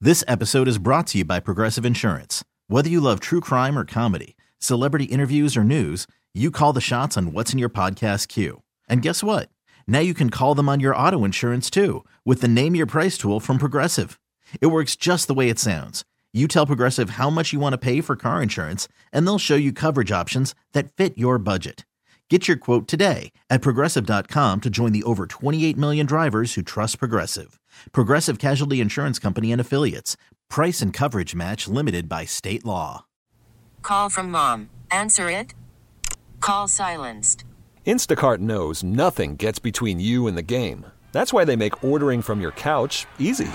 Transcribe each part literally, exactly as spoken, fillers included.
This episode is brought to you by Progressive Insurance. Whether you love true crime or comedy, celebrity interviews or news, you call the shots on what's in your podcast queue. And guess what? Now you can call them on your auto insurance too with the Name Your Price tool from Progressive. It works just the way it sounds. You tell Progressive how much you want to pay for car insurance, and they'll show you coverage options that fit your budget. Get your quote today at Progressive dot com to join the over twenty-eight million drivers who trust Progressive. Progressive Casualty Insurance Company and Affiliates. Price and coverage match limited by state law. Call from mom. Answer it. Call silenced. Instacart knows nothing gets between you and the game. That's why they make ordering from your couch easy.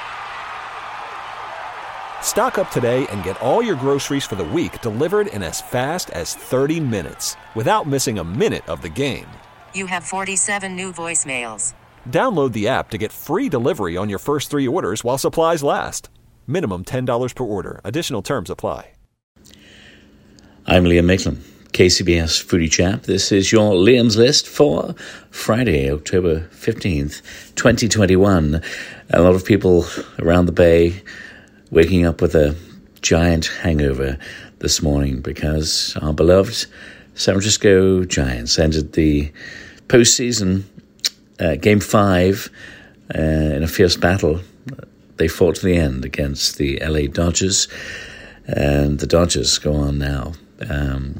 Stock up today and get all your groceries for the week delivered in as fast as thirty minutes without missing a minute of the game. You have forty-seven new voicemails. Download the app to get free delivery on your first three orders while supplies last. Minimum ten dollars per order. Additional terms apply. I'm Liam Maitland, K C B S Foodie Chap. This is your Liam's List for Friday, October fifteenth, twenty twenty-one. A lot of people around the Bay waking up with a giant hangover this morning because our beloved San Francisco Giants ended the postseason uh, game five uh, in a fierce battle. They fought to the end against the L A Dodgers, and the Dodgers go on now um,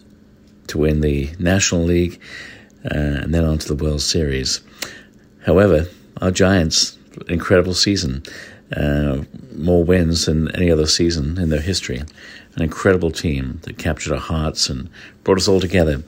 to win the National League uh, and then on to the World Series. However, our Giants, incredible season. Uh, more wins than any other season in their history. An incredible team that captured our hearts and brought us all together.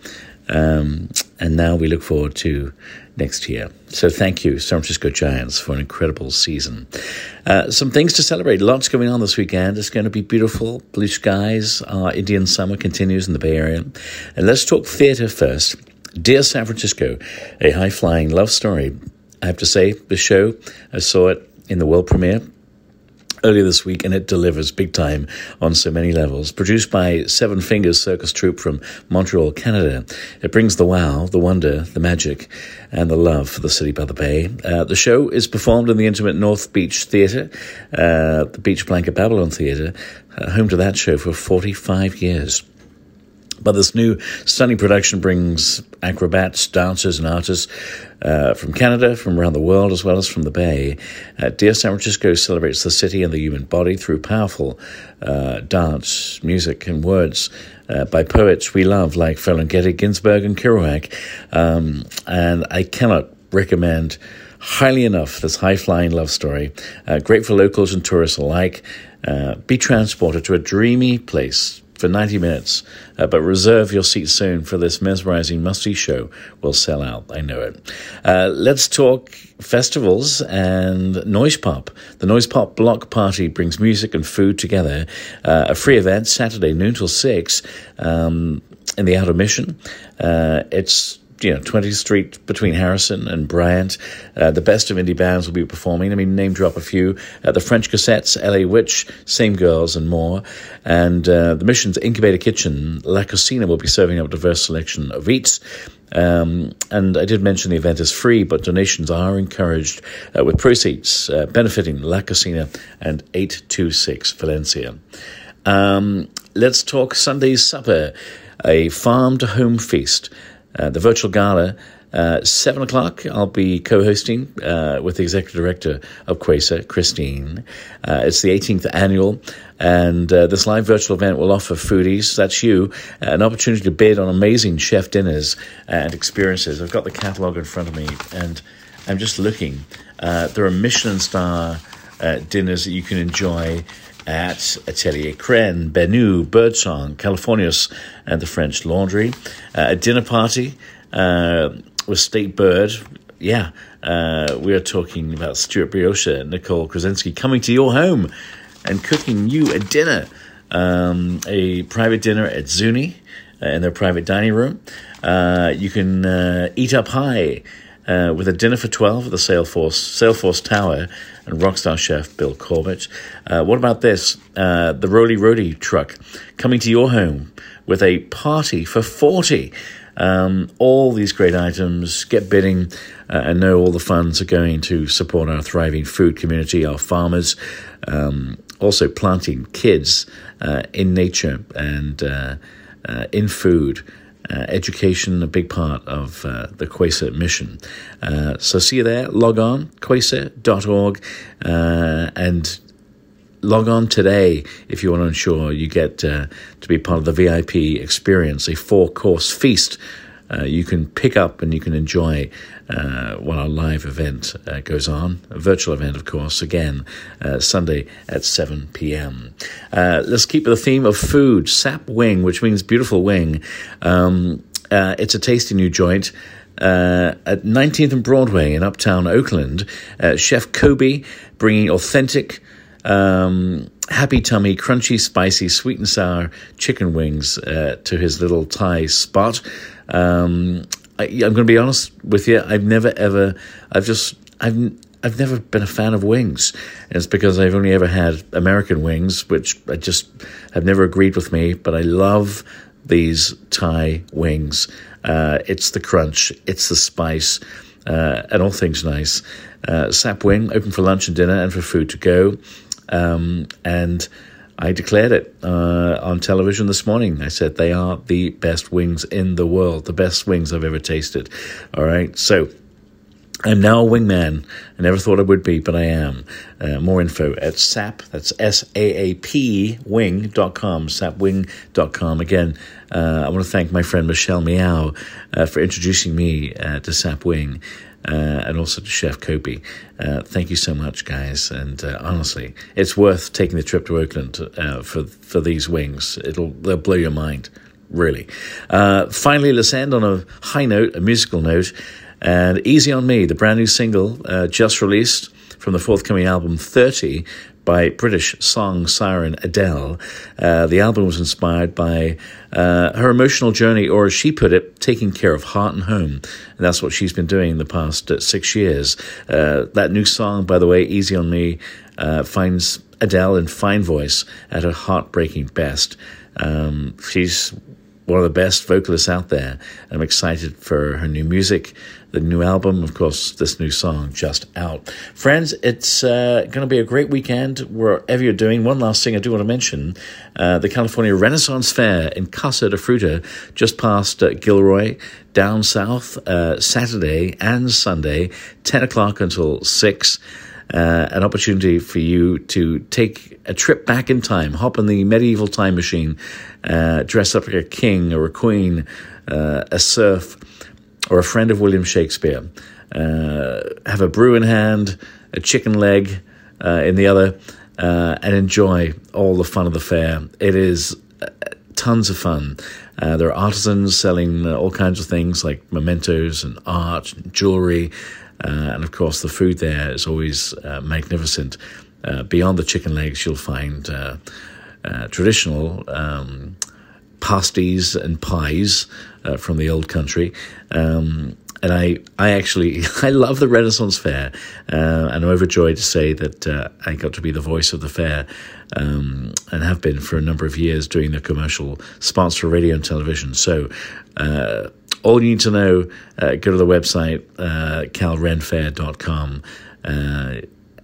Um, and now we look forward to next year. So thank you, San Francisco Giants, for an incredible season. Uh, some things to celebrate. Lots going on this weekend. It's going to be beautiful. Blue skies. Our Indian summer continues in the Bay Area. And let's talk theater first. Dear San Francisco, a high-flying love story. I have to say, the show, I saw it in the world premiere earlier this week, and it delivers big time on so many levels. Produced by Seven Fingers Circus Troupe from Montreal, Canada, it brings the wow, the wonder, the magic, and the love for the city by the bay. Uh, the show is performed in the intimate North Beach Theatre, uh, the Beach Blanket Babylon Theatre, uh, home to that show for forty-five years. But this new stunning production brings acrobats, dancers, and artists uh, from Canada, from around the world, as well as from the Bay. Uh, Dear San Francisco celebrates the city and the human body through powerful uh, dance, music, and words uh, by poets we love like Ferlinghetti, Ginsberg, and Kerouac. Um, and I cannot recommend highly enough this high-flying love story. Uh, great for locals and tourists alike. Uh, be transported to a dreamy place for ninety minutes, uh, but reserve your seat soon for this mesmerizing must-see show. Will sell out, I know it. Uh, let's talk festivals and Noise Pop. The Noise Pop Block Party brings music and food together. Uh, a free event, Saturday, noon till six, um, in the Outer Mission. Uh, it's you know, twentieth Street between Harrison and Bryant. Uh, the best of indie bands will be performing. I mean, name drop a few. Uh, the French Cassettes, L A Witch, Same Girls, and more. And uh, the Mission's Incubator Kitchen, La Cocina, will be serving up a diverse selection of eats. Um, and I did mention the event is free, but donations are encouraged uh, with proceeds uh, benefiting La Cocina and eight two six Valencia. Um, let's talk Sunday's Supper, a farm-to-home feast. Uh, the virtual gala, uh, seven o'clock, I'll be co-hosting uh, with the executive director of Quasar, Christine. Uh, it's the eighteenth annual, and uh, this live virtual event will offer foodies, that's you, an opportunity to bid on amazing chef dinners and experiences. I've got the catalogue in front of me, and I'm just looking. Uh, there are Michelin star uh, dinners that you can enjoy at Atelier Crène, Benu, Birdsong, Californius, and the French Laundry. Uh, a dinner party uh, with State Bird. Yeah, uh, we are talking about Stuart Briosha and Nicole Krasinski coming to your home and cooking you a dinner. Um, a private dinner at Zuni uh, in their private dining room. Uh, you can uh, eat up high uh, with a dinner for twelve at the Salesforce, Salesforce Tower and rockstar chef Bill Corbett. Uh, what about this? Uh, the Roly Roly truck coming to your home with a party for forty. Um, all these great items, get bidding, uh, and know all the funds are going to support our thriving food community, our farmers, um, also planting kids uh, in nature and uh, uh, in food. Uh, education, a big part of uh, the Quasar mission. Uh, so see you there. Log on, quasar dot org, uh, and log on today if you want to ensure you get uh, to be part of the V I P experience, a four-course feast uh, you can pick up and you can enjoy uh, while our live event uh, goes on. A virtual event, of course, again, uh, Sunday at seven p.m. Uh, let's keep the theme of food. Sap Wing, which means beautiful wing. Um, uh, it's a tasty new joint. Uh, at nineteenth and Broadway in Uptown Oakland, uh, Chef Kobe bringing authentic, um, happy tummy, crunchy, spicy, sweet and sour chicken wings uh, to his little Thai spot. Um, I, I'm going to be honest with you. I've never ever, I've just, I've, I've never been a fan of wings. And it's because I've only ever had American wings, which I just have never agreed with me. But I love these Thai wings. Uh, it's the crunch, it's the spice, uh, and all things nice. Uh, Sap Wing, open for lunch and dinner and for food to go. Um, and I declared it uh, on television this morning. I said they are the best wings in the world, the best wings I've ever tasted. All right, so I'm now a wingman. I never thought I would be, but I am. Uh, more info at SAP, that's S A A P, wing dot com, sap wing dot com. Again, uh, I want to thank my friend Michelle Meow uh, for introducing me uh, to Sap Wing. Uh, and also to Chef Kobe. Uh, thank you so much, guys. And uh, honestly, it's worth taking the trip to Oakland uh, for for these wings. It'll they'll blow your mind, really. Uh, finally, let's end on a high note, a musical note. And Easy on Me, the brand new single uh, just released from the forthcoming album thirty by British song siren Adele. Uh, the album was inspired by uh, her emotional journey, or as she put it, taking care of heart and home. And that's what she's been doing the past uh, six years. Uh, that new song, by the way, Easy on Me, uh, finds Adele in fine voice at her heartbreaking best. Um, she's one of the best vocalists out there. I'm excited for her new music, the new album, of course, this new song just out. Friends, it's uh, going to be a great weekend wherever you're doing. One last thing I do want to mention, uh, the California Renaissance Fair in Casa de Fruta, just past uh, Gilroy, down south, uh, Saturday and Sunday, ten o'clock until six. Uh, an opportunity for you to take a trip back in time, hop in the medieval time machine, uh, dress up like a king or a queen, uh, a serf, or a friend of William Shakespeare. Uh, have a brew in hand, a chicken leg uh, in the other, uh, and enjoy all the fun of the fair. It is uh, tons of fun. Uh, there are artisans selling uh, all kinds of things like mementos and art and jewelry. Uh, and, of course, the food there is always uh, magnificent. Uh, beyond the chicken legs, you'll find uh, uh, traditional um, pasties and pies uh, from the old country. Um, and I, I actually, I love the Renaissance Fair. Uh, and I'm overjoyed to say that uh, I got to be the voice of the fair um, and have been for a number of years doing the commercial spots for radio and television. So, uh all you need to know, uh, go to the website, uh, cal ren fair dot com. Uh,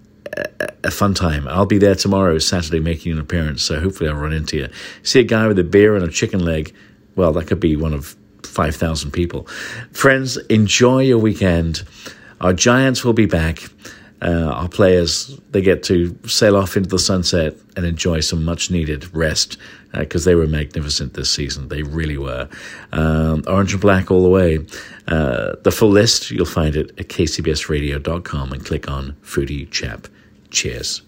a, a fun time. I'll be there tomorrow, Saturday, making an appearance, so hopefully I'll run into you. See a guy with a beer and a chicken leg, well, that could be one of five thousand people. Friends, enjoy your weekend. Our Giants will be back. Uh, our players, they get to sail off into the sunset and enjoy some much-needed rest because uh, they were magnificent this season. They really were. Um, orange and black all the way. Uh, the full list, you'll find it at k c b s radio dot com and click on Foodie Chap. Cheers.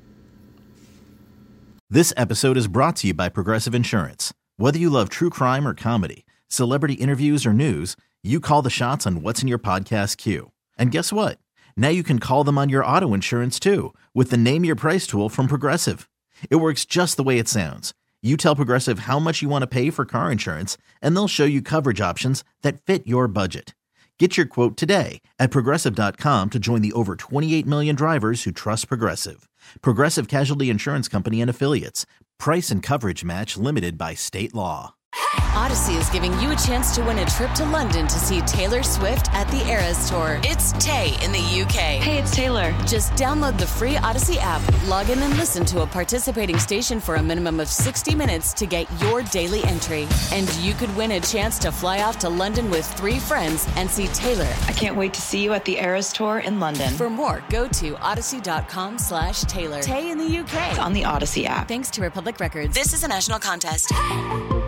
This episode is brought to you by Progressive Insurance. Whether you love true crime or comedy, celebrity interviews or news, you call the shots on what's in your podcast queue. And guess what? Now you can call them on your auto insurance too with the Name Your Price tool from Progressive. It works just the way it sounds. You tell Progressive how much you want to pay for car insurance, and they'll show you coverage options that fit your budget. Get your quote today at progressive dot com to join the over twenty-eight million drivers who trust Progressive. Progressive Casualty Insurance Company and Affiliates. Price and coverage match limited by state law. Odyssey is giving you a chance to win a trip to London to see Taylor Swift at the Eras Tour. It's Tay in the U K. Hey, it's Taylor. Just download the free Odyssey app, log in and listen to a participating station for a minimum of sixty minutes to get your daily entry. And you could win a chance to fly off to London with three friends and see Taylor. I can't wait to see you at the Eras Tour in London. For more, go to odyssey.com slash Taylor. Tay in the U K. It's on the Odyssey app. Thanks to Republic Records. This is a national contest.